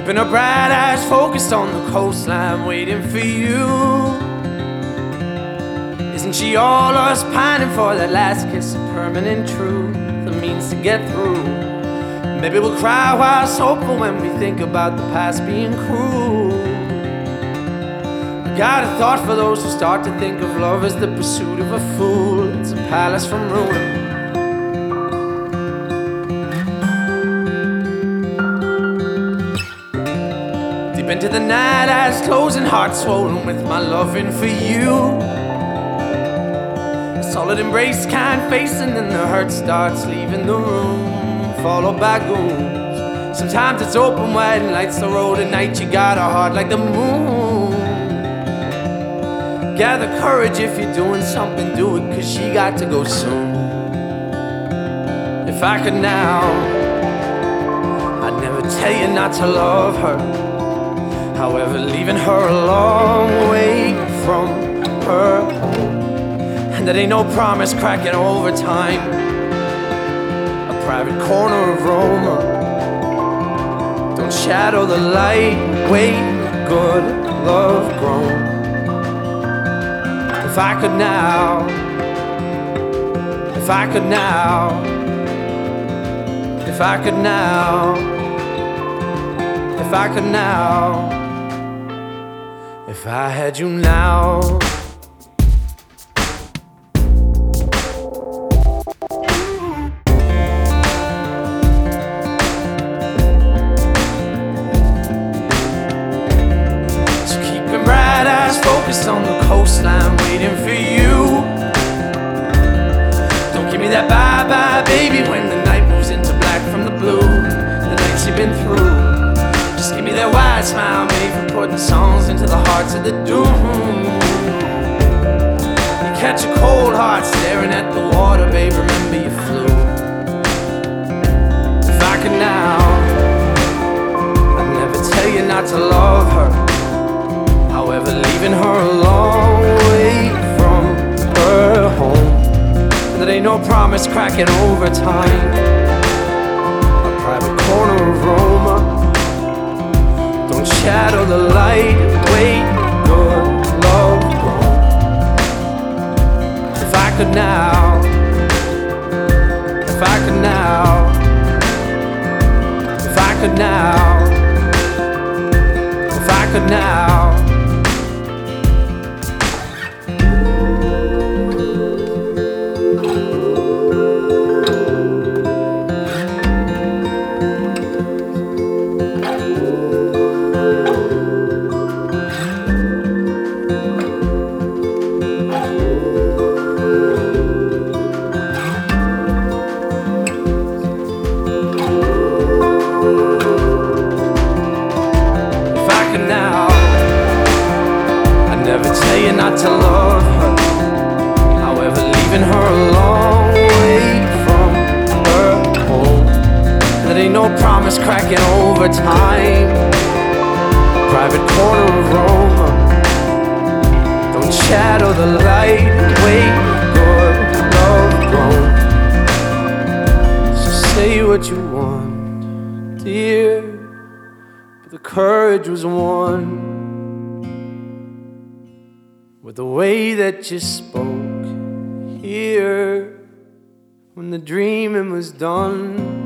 Keeping her bright eyes focused on the coastline, waiting for you. Isn't she all us pining for that last kiss of permanent truth, the means to get through? Maybe we'll cry while it's hopeful when we think about the past being cruel. I got a thought for those who start to think of love as the pursuit of a fool. It's a palace from ruin. Deep into the night, eyes closing, heart swollen with my loving for you. A solid embrace, kind face, and then the hurt starts leaving the room, followed by goons. Sometimes it's open wide and lights the road at night. You got a heart like the moon. Gather courage if you're doing something, do it, 'cause she got to go soon. If I could now, I'd never tell you not to love her. However, leaving her a long way from her, and that ain't no promise cracking over time. A private corner of Roma, don't shadow the light. Wait, good love grown. If I could now, if I could now, if I could now, if I could now, if I had you now. So keeping bright eyes focused on the coastline, waiting for you. Don't give me that bye-bye, baby, when the night moves into black from the blue, the nights you've been through. Just give me that wide smile, made for putting songs into the hearts of the doom. You catch a cold heart staring at the water, babe, remember you flew. If I could now, I'd never tell you not to love her. However, leaving her a long way from her home, and there ain't no promise cracking over time. A private corner of Roma, don't shadow the light. Wait, good love grown. If I could now, if I could now, if I could now, if I could now. Not to love her, however, leaving her a long way from her home. There ain't no promise cracking over time. Private corner of Roma, don't shadow the light. Wait, good love grown. So say what you want, dear, but the courage was won with the way that you spoke here when the dreaming was done.